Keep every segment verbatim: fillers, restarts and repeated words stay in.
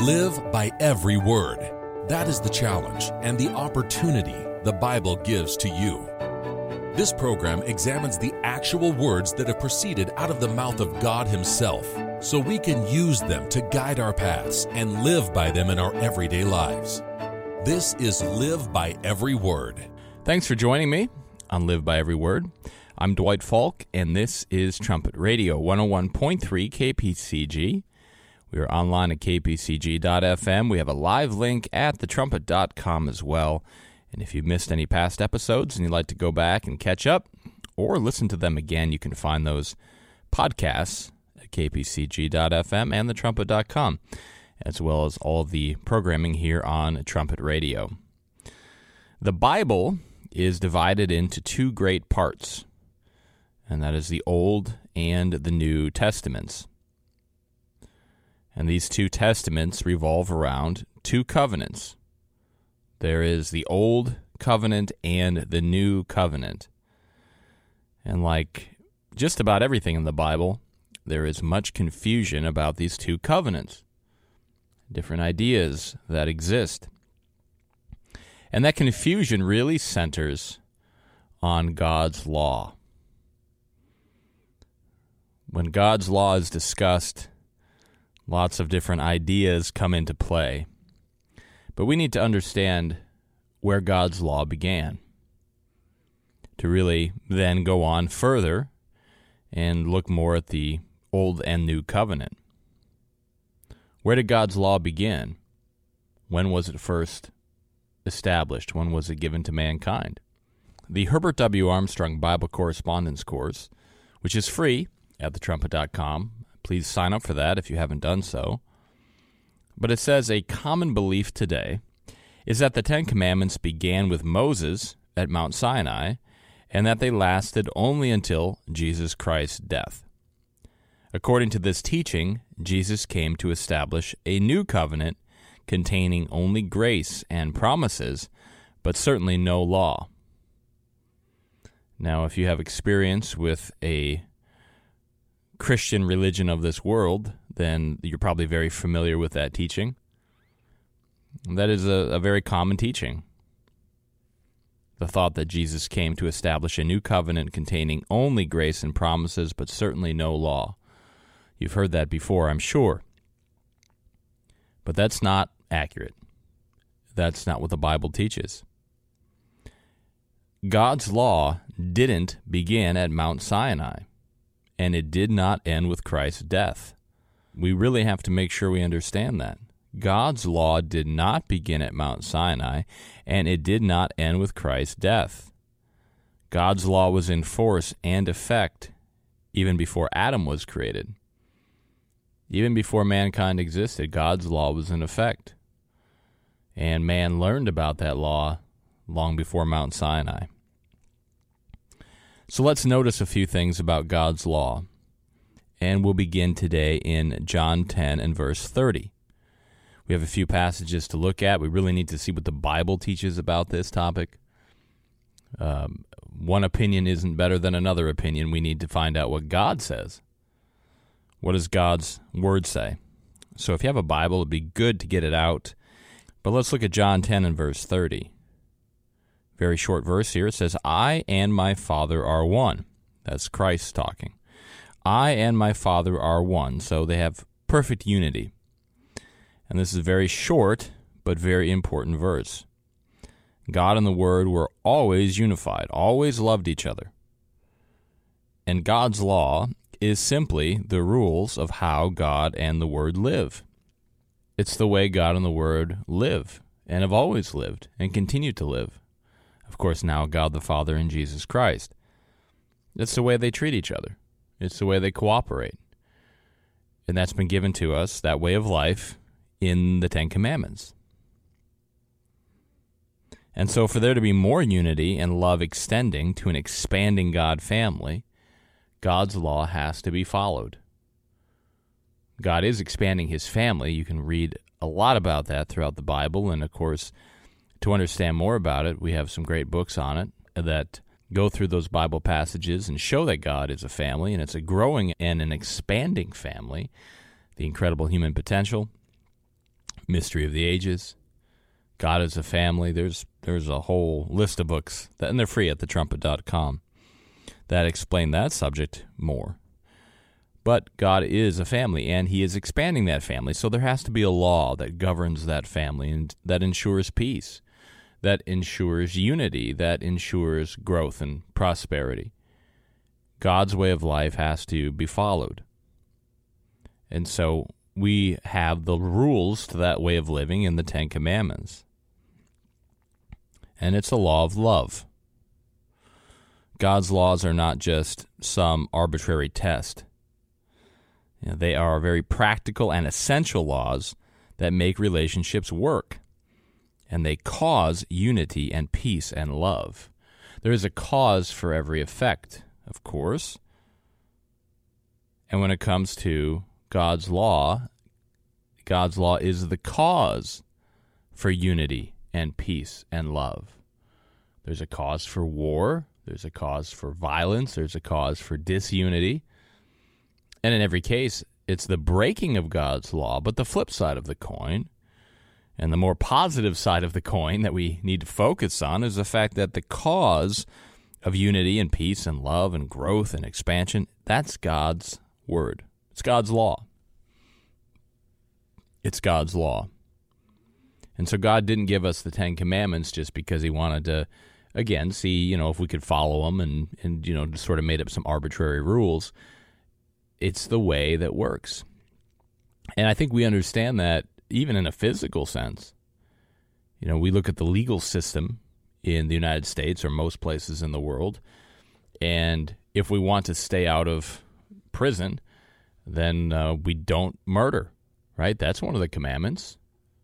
Live by every word. That is the challenge and the opportunity the Bible gives to you. This program examines the actual words that have proceeded out of the mouth of God Himself, so we can use them to guide our paths and live by them in our everyday lives. This is Live by Every Word. Thanks for joining me on Live by Every Word. I'm Dwight Falk, and this is Trumpet Radio, one oh one point three K P C G. We are online at k p c g dot f m. We have a live link at the trumpet dot com as well. And if you've missed any past episodes and you'd like to go back and catch up or listen to them again, you can find those podcasts at k p c g dot f m and the trumpet dot com, as well as all the programming here on Trumpet Radio. The Bible is divided into two great parts, and that is the Old and the New Testaments. And these two testaments revolve around two covenants. There is the Old Covenant and the New Covenant. And like just about everything in the Bible, there is much confusion about these two covenants, different ideas that exist. And that confusion really centers on God's law. When God's law is discussed, lots of different ideas come into play. But we need to understand where God's law began to really then go on further and look more at the Old and New Covenant. Where did God's law begin? When was it first established? When was it given to mankind? The Herbert W. Armstrong Bible Correspondence Course, which is free at the trumpet dot com. Please sign up for that if you haven't done so. But it says a common belief today is that the Ten Commandments began with Moses at Mount Sinai and that they lasted only until Jesus Christ's death. According to this teaching, Jesus came to establish a new covenant containing only grace and promises, but certainly no law. Now, if you have experience with a Christian religion of this world, then you're probably very familiar with that teaching. That is a, a very common teaching. The thought that Jesus came to establish a new covenant containing only grace and promises, but certainly no law. You've heard that before, I'm sure. But that's not accurate. That's not what the Bible teaches. God's law didn't begin at Mount Sinai, and it did not end with Christ's death. We really have to make sure we understand that. God's law did not begin at Mount Sinai, and it did not end with Christ's death. God's law was in force and effect even before Adam was created. Even before mankind existed, God's law was in effect. And man learned about that law long before Mount Sinai. So let's notice a few things about God's law. And we'll begin today in John ten and verse thirty. We have a few passages to look at. We really need to see what the Bible teaches about this topic. Um, one opinion isn't better than another opinion. We need to find out what God says. What does God's Word say? So if you have a Bible, it'd be good to get it out. But let's look at John ten and verse thirty. Very short verse here. It says, I and my Father are one. That's Christ talking. I and my Father are one. So they have perfect unity. And this is a very short but very important verse. God and the Word were always unified, always loved each other. And God's law is simply the rules of how God and the Word live. It's the way God and the Word live and have always lived and continue to live. Of course, now God the Father and Jesus Christ. It's the way they treat each other. It's the way they cooperate. And that's been given to us, that way of life, in the Ten Commandments. And so for there to be more unity and love extending to an expanding God family, God's law has to be followed. God is expanding His family. You can read a lot about that throughout the Bible, and of course, to understand more about it, we have some great books on it that go through those Bible passages and show that God is a family, and it's a growing and an expanding family. The Incredible Human Potential Mystery of the Ages, God as a Family. There's there's a whole list of books, that, and they're free at the trumpet dot com, that explain that subject more. But God is a family, and he is expanding that family, so there has to be a law that governs that family and that ensures peace, that ensures unity, that ensures growth and prosperity. God's way of life has to be followed. And so we have the rules to that way of living in the Ten Commandments. And it's a law of love. God's laws are not just some arbitrary test. You know, they are very practical and essential laws that make relationships work. And they cause unity and peace and love. There is a cause for every effect, of course. And when it comes to God's law, God's law is the cause for unity and peace and love. There's a cause for war. There's a cause for violence. There's a cause for disunity. And in every case, it's the breaking of God's law, but the flip side of the coin, and the more positive side of the coin that we need to focus on, is the fact that the cause of unity and peace and love and growth and expansion, that's God's word. It's God's law. It's God's law. And so God didn't give us the Ten Commandments just because he wanted to, again, see, you know, if we could follow them and, and you know, just sort of made up some arbitrary rules. It's the way that works. And I think we understand that even in a physical sense. You know, we look at the legal system in the United States or most places in the world, and if we want to stay out of prison, then uh, we don't murder, right? That's one of the commandments.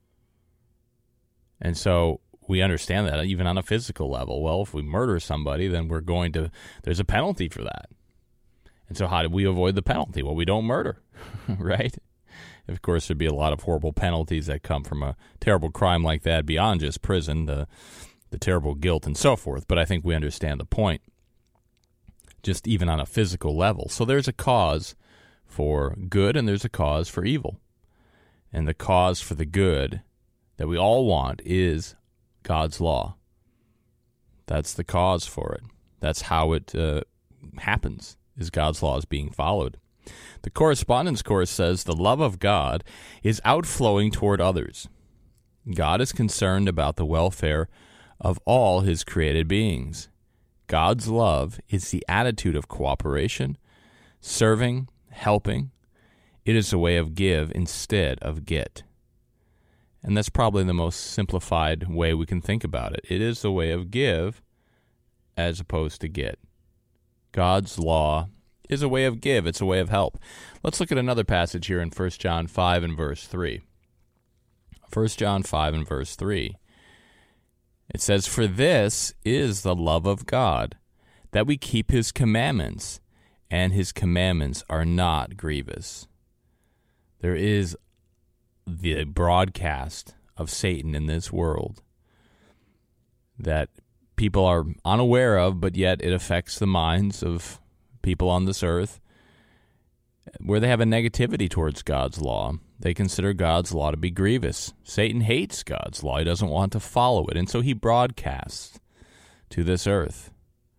And so we understand that even on a physical level. Well, if we murder somebody, then we're going to, there's a penalty for that. And so how do we avoid the penalty? Well, we don't murder, right? Of course, there'd be a lot of horrible penalties that come from a terrible crime like that beyond just prison, the the terrible guilt and so forth. But I think we understand the point, just even on a physical level. So there's a cause for good and there's a cause for evil. And the cause for the good that we all want is God's law. That's the cause for it. That's how it uh, happens, is God's law is being followed. The correspondence course says the love of God is outflowing toward others. God is concerned about the welfare of all his created beings. God's love is the attitude of cooperation, serving, helping. It is a way of give instead of get. And that's probably the most simplified way we can think about it. It is a way of give as opposed to get. God's law is a way of give. It's a way of help. Let's look at another passage here in First John five and verse three. First John five and verse three. It says, "For this is the love of God, that we keep his commandments, and his commandments are not grievous." There is the broadcast of Satan in this world that people are unaware of, but yet it affects the minds of people on this earth, where they have a negativity towards God's law. They consider God's law to be grievous. Satan hates God's law. He doesn't want to follow it, and so he broadcasts to this earth.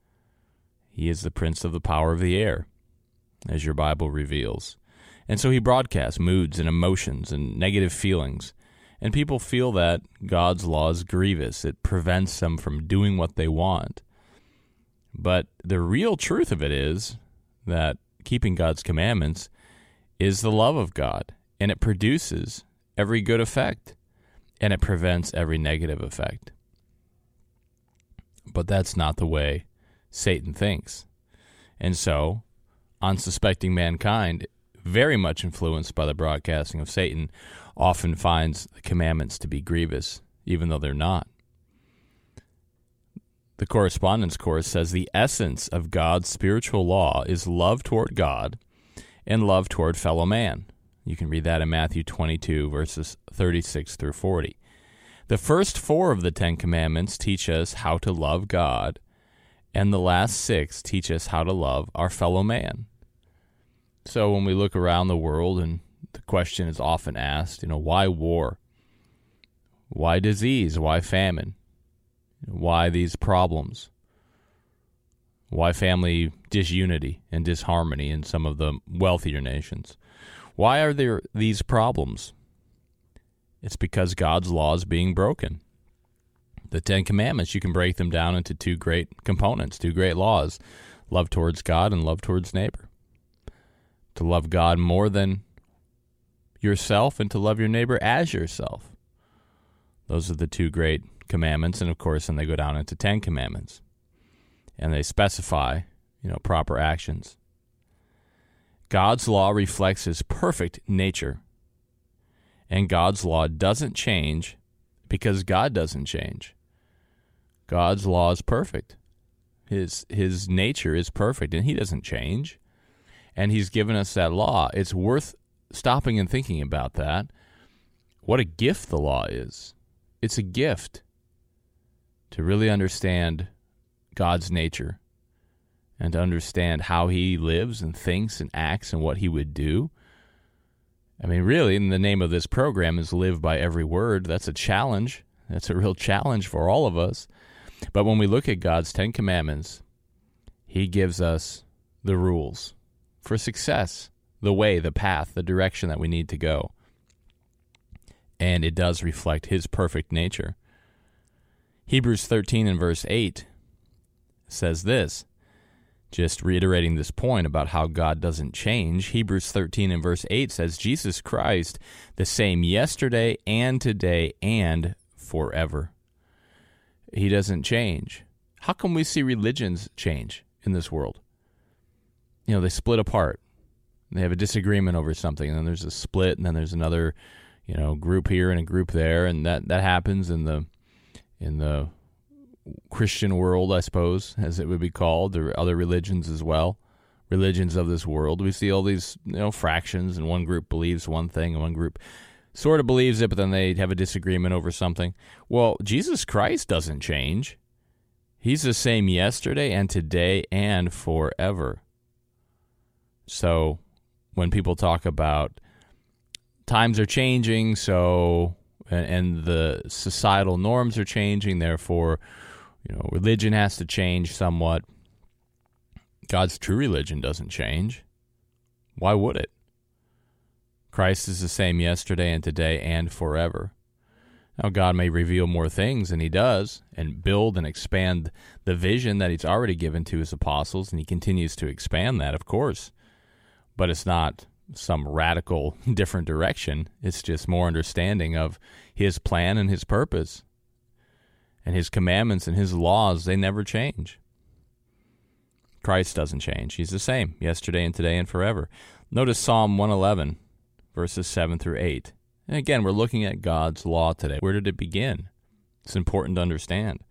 He is the prince of the power of the air, as your Bible reveals. And so he broadcasts moods and emotions and negative feelings, and people feel that God's law is grievous. It prevents them from doing what they want. But the real truth of it is that keeping God's commandments is the love of God, and it produces every good effect, and it prevents every negative effect. But that's not the way Satan thinks. And so, unsuspecting mankind, very much influenced by the broadcasting of Satan, often finds the commandments to be grievous, even though they're not. The correspondence course says the essence of God's spiritual law is love toward God and love toward fellow man. You can read that in Matthew twenty-two, verses thirty-six through forty. The first four of the Ten Commandments teach us how to love God, and the last six teach us how to love our fellow man. So when we look around the world, and the question is often asked, you know, why war? Why disease? Why famine? Why these problems? Why family disunity and disharmony in some of the wealthier nations? Why are there these problems? It's because God's law is being broken. The Ten Commandments, you can break them down into two great components, two great laws, love towards God and love towards neighbor. To love God more than yourself and to love your neighbor as yourself. Those are the two great commandments, and of course, then they go down into Ten Commandments. And they specify, you know, proper actions. God's law reflects his perfect nature. And God's law doesn't change because God doesn't change. God's law is perfect. His his nature is perfect, and he doesn't change. And he's given us that law. It's worth stopping and thinking about that. What a gift the law is. It's a gift to really understand God's nature and to understand how he lives and thinks and acts and what he would do. I mean, really, in the name of this program is live by every word. That's a challenge. That's a real challenge for all of us. But when we look at God's Ten Commandments, he gives us the rules for success, the way, the path, the direction that we need to go. And it does reflect his perfect nature. Hebrews thirteen and verse eight says this, just reiterating this point about how God doesn't change. Hebrews thirteen and verse eight says, Jesus Christ, the same yesterday and today and forever. He doesn't change. How come we see religions change in this world? You know, they split apart. They have a disagreement over something, and then there's a split, and then there's another, you know, group here and a group there, and that, that happens in the in the Christian world, I suppose, as it would be called. There are other religions as well, religions of this world. We see all these, you know, fractions, and one group believes one thing, and one group sort of believes it, but then they have a disagreement over something. Well, Jesus Christ doesn't change. He's the same yesterday and today and forever. So when people talk about times are changing, so and, and the societal norms are changing, therefore, you know, religion has to change somewhat. God's true religion doesn't change. Why would it? Christ is the same yesterday and today and forever. Now, God may reveal more things, and he does, and build and expand the vision that he's already given to his apostles, and he continues to expand that, of course. But it's not some radical different direction. It's just more understanding of his plan and his purpose. And his commandments and his laws, they never change. Christ doesn't change. He's the same yesterday and today and forever. Notice Psalm one eleven, verses seven through eight. And again, we're looking at God's law today. Where did it begin? It's important to understand.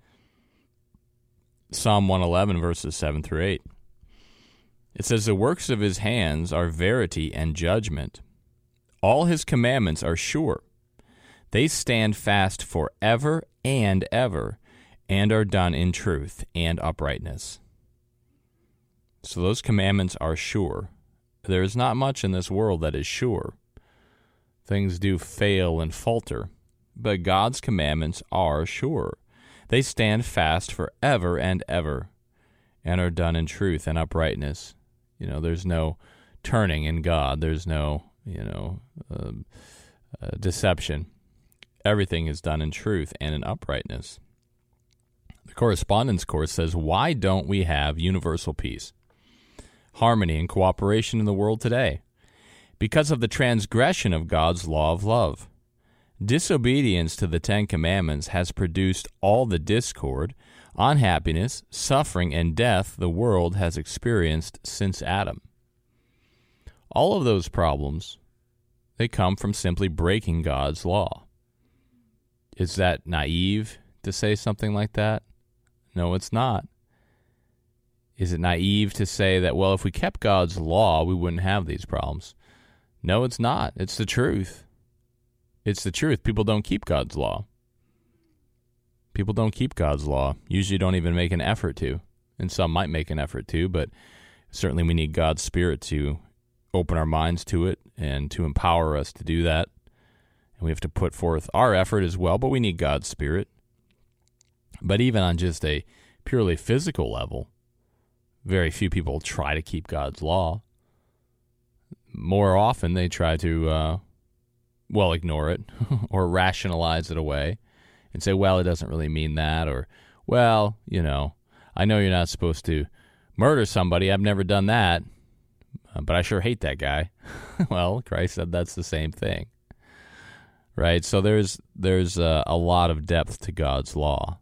Psalm one eleven, verses seven through eight. It says, the works of his hands are verity and judgment. All his commandments are sure. They stand fast forever and ever, and are done in truth and uprightness. So those commandments are sure. There is not much in this world that is sure. Things do fail and falter, but God's commandments are sure. They stand fast forever and ever, and are done in truth and uprightness. You know, there's no turning in God. There's no, you know, uh, uh, deception. Everything is done in truth and in uprightness. The correspondence course says, why don't we have universal peace, harmony, and cooperation in the world today? Because of the transgression of God's law of love. Disobedience to the Ten Commandments has produced all the discord, unhappiness, suffering, and death the world has experienced since Adam. All of those problems, they come from simply breaking God's law. Is that naive to say something like that? No, it's not. Is it naive to say that, well, if we kept God's law, we wouldn't have these problems? No, it's not. It's the truth. It's the truth. People don't keep God's law. People don't keep God's law. Usually don't even make an effort to. And some might make an effort to, but certainly we need God's Spirit to open our minds to it and to empower us to do that And we have to put forth our effort as well, but we need God's Spirit. But even on just a purely physical level, very few people try to keep God's law. More often they try to, uh, well, ignore it or rationalize it away and say, well, it doesn't really mean that, or, well, you know, I know you're not supposed to murder somebody. I've never done that, but I sure hate that guy. Well, Christ said that's the same thing, right? So there's there's uh, a lot of depth to God's law.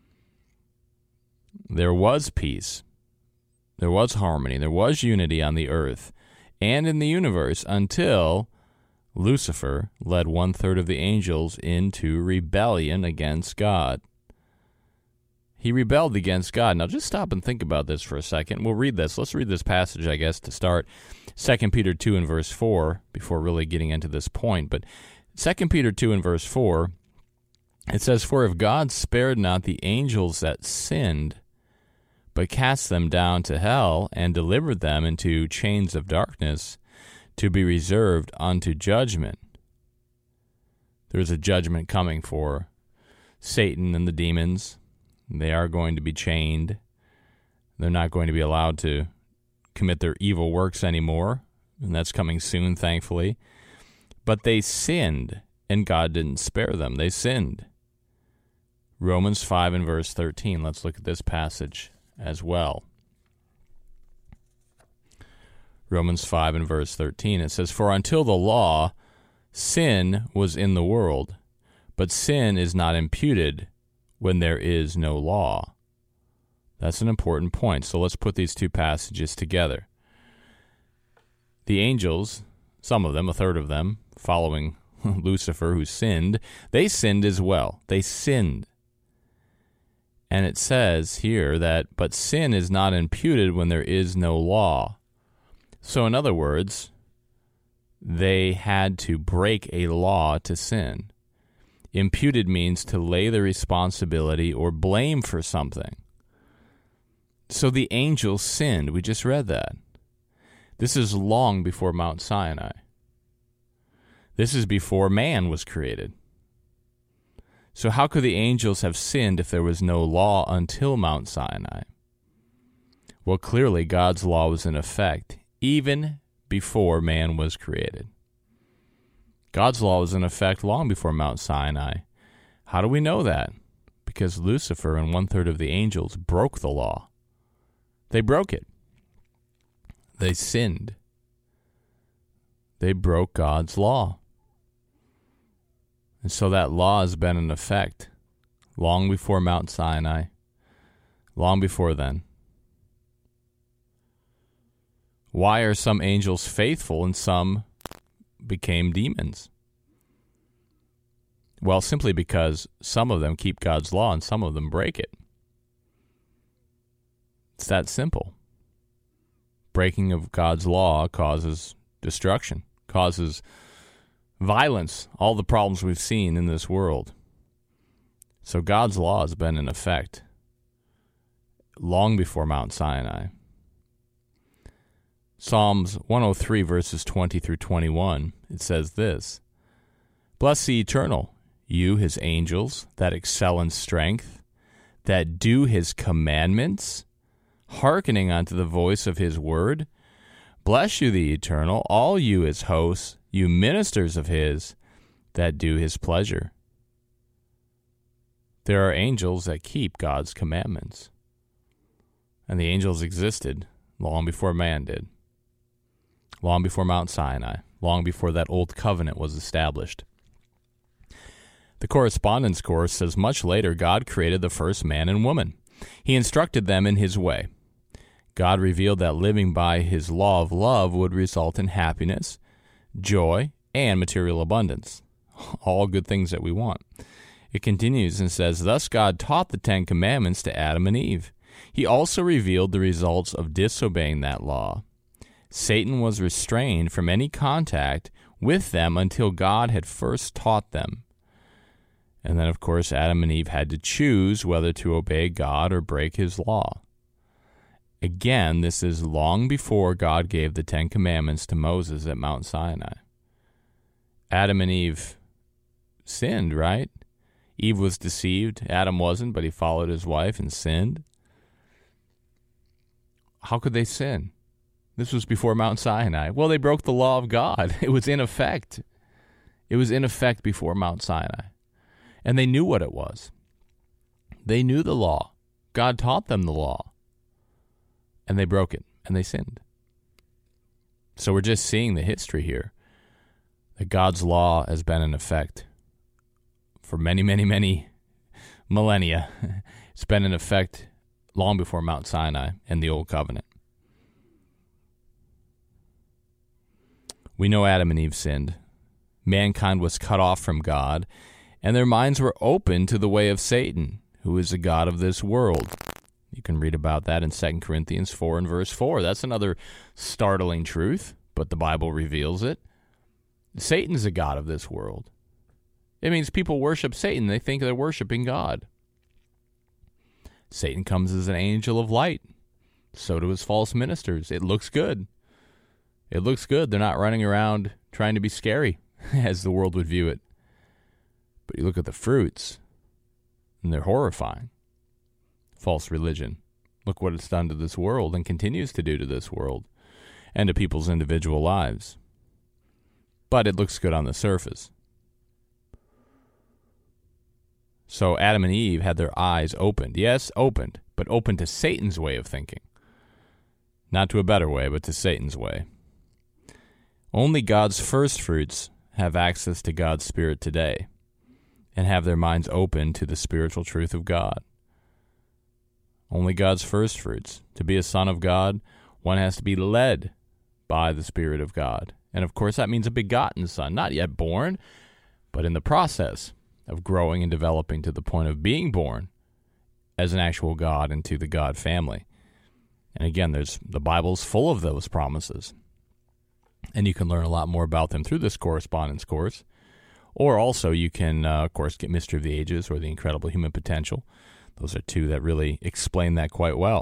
There was peace. There was harmony. There was unity on the earth and in the universe until Lucifer led one-third of the angels into rebellion against God. He rebelled against God. Now, just stop and think about this for a second. We'll read this. Let's read this passage, I guess, to start. Second Peter two and verse four, before really getting into this point. But Second Peter two and verse four, it says, "For if God spared not the angels that sinned, but cast them down to hell, and delivered them into chains of darkness, to be reserved unto judgment." There's a judgment coming for Satan and the demons. They are going to be chained. They're not going to be allowed to commit their evil works anymore, and that's coming soon, thankfully. But they sinned, and God didn't spare them. They sinned. Romans five and verse thirteen. Let's look at this passage as well. Romans five and verse thirteen, it says, "For until the law, sin was in the world, but sin is not imputed when there is no law." That's an important point. So let's put these two passages together. The angels, some of them, a third of them, following Lucifer, who sinned, they sinned as well. They sinned. And it says here that, but sin is not imputed when there is no law. So in other words, they had to break a law to sin. Imputed means to lay the responsibility or blame for something. So the angels sinned. We just read that. This is long before Mount Sinai. This is before man was created. So how could the angels have sinned if there was no law until Mount Sinai? Well, clearly God's law was in effect even before man was created. God's law was in effect long before Mount Sinai. How do we know that? Because Lucifer and one-third of the angels broke the law. They broke it. They sinned. They broke God's law. And so that law has been in effect long before Mount Sinai, long before then. Why are some angels faithful and some became demons? Well, simply because some of them keep God's law and some of them break it. It's that simple. Breaking of God's law causes destruction, causes violence, all the problems we've seen in this world. So God's law has been in effect long before Mount Sinai. Psalms one oh three, verses twenty through twenty-one, it says this, "Bless the Eternal, you his angels, that excel in strength, that do his commandments, hearkening unto the voice of his word. Bless you, the Eternal, all you his hosts, you ministers of his, that do his pleasure." There are angels that keep God's commandments. And the angels existed long before man did. Long before Mount Sinai. Long before that old covenant was established. The Correspondence Course says much later God created the first man and woman. He instructed them in his way. God revealed that living by his law of love would result in happiness, joy, and material abundance. All good things that we want. It continues and says, "Thus God taught the Ten Commandments to Adam and Eve. He also revealed the results of disobeying that law. Satan was restrained from any contact with them until God had first taught them." And then, of course, Adam and Eve had to choose whether to obey God or break his law. Again, this is long before God gave the Ten Commandments to Moses at Mount Sinai. Adam and Eve sinned, right? Eve was deceived. Adam wasn't, but he followed his wife and sinned. How could they sin? This was before Mount Sinai. Well, they broke the law of God. It was in effect. It was in effect before Mount Sinai. And they knew what it was. They knew the law. God taught them the law. And they broke it, and they sinned. So we're just seeing the history here, that God's law has been in effect for many, many, many millennia. It's been in effect long before Mount Sinai and the Old Covenant. We know Adam and Eve sinned. Mankind was cut off from God, and their minds were open to the way of Satan, who is the god of this world. You can read about that in Second Corinthians four and verse four. That's another startling truth, but the Bible reveals it. Satan's the god of this world. It means people worship Satan. They think they're worshiping God. Satan comes as an angel of light. So do his false ministers. It looks good. It looks good. They're not running around trying to be scary, as the world would view it. But you look at the fruits, and they're horrifying. False religion. Look what it's done to this world and continues to do to this world and to people's individual lives. But it looks good on the surface. So Adam and Eve had their eyes opened. Yes, opened, but opened to Satan's way of thinking. Not to a better way, but to Satan's way. Only God's first fruits have access to God's Spirit today and have their minds open to the spiritual truth of God. Only God's first fruits. To be a son of God, one has to be led by the Spirit of God. And of course, that means a begotten son, not yet born, but in the process of growing and developing to the point of being born as an actual God into the God family. And again, there's the Bible's full of those promises. And you can learn a lot more about them through this correspondence course. Or also you can, uh, of course, get Mystery of the Ages or The Incredible Human Potential. Those are two that really explain that quite well.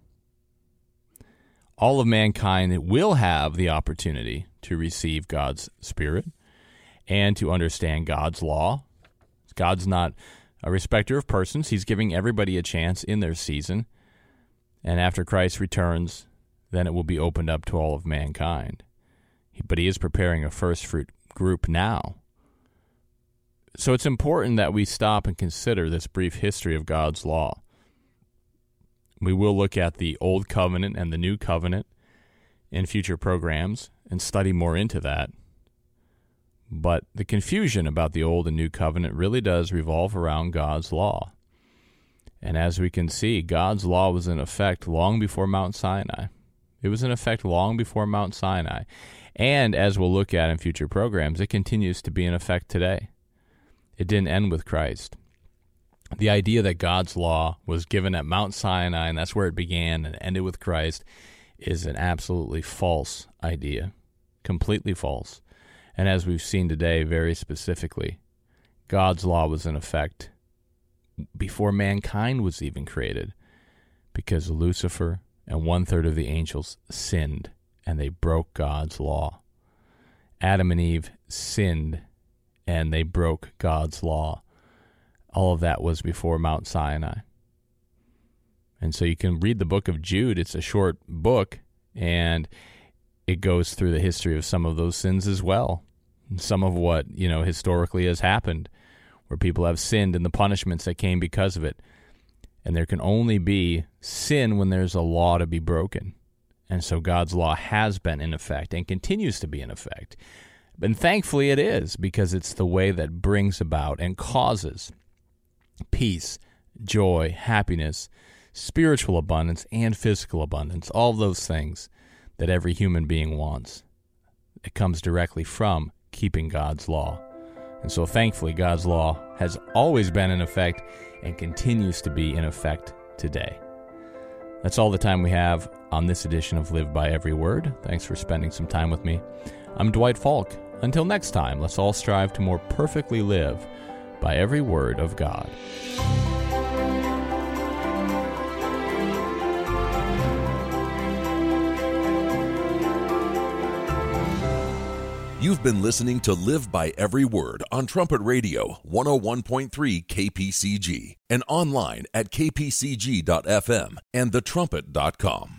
All of mankind will have the opportunity to receive God's Spirit and to understand God's law. God's not a respecter of persons. He's giving everybody a chance in their season. And after Christ returns, then it will be opened up to all of mankind. But he is preparing a first fruit group now. So it's important that we stop and consider this brief history of God's law. We will look at the Old Covenant and the New Covenant in future programs and study more into that. But the confusion about the Old and New Covenant really does revolve around God's law. And as we can see, God's law was in effect long before Mount Sinai. It was in effect long before Mount Sinai. And as we'll look at in future programs, it continues to be in effect today. It didn't end with Christ. The idea that God's law was given at Mount Sinai and that's where it began and ended with Christ is an absolutely false idea. Completely false. And as we've seen today very specifically, God's law was in effect before mankind was even created because Lucifer and one-third of the angels sinned and they broke God's law. Adam and Eve sinned and they broke God's law. All of that was before Mount Sinai. And so you can read the book of Jude. It's a short book, and it goes through the history of some of those sins as well. Some of what, you know, historically has happened, where people have sinned and the punishments that came because of it. And there can only be sin when there's a law to be broken. And so God's law has been in effect and continues to be in effect. And thankfully it is, because it's the way that brings about and causes peace, joy, happiness, spiritual abundance, and physical abundance. All those things that every human being wants. It comes directly from keeping God's law. And so thankfully God's law has always been in effect and continues to be in effect today. That's all the time we have on this edition of Live by Every Word. Thanks for spending some time with me. I'm Dwight Falk. Until next time, let's all strive to more perfectly live by every word of God. You've been listening to Live by Every Word on Trumpet Radio one oh one point three K P C G and online at k p c g dot f m and the trumpet dot com.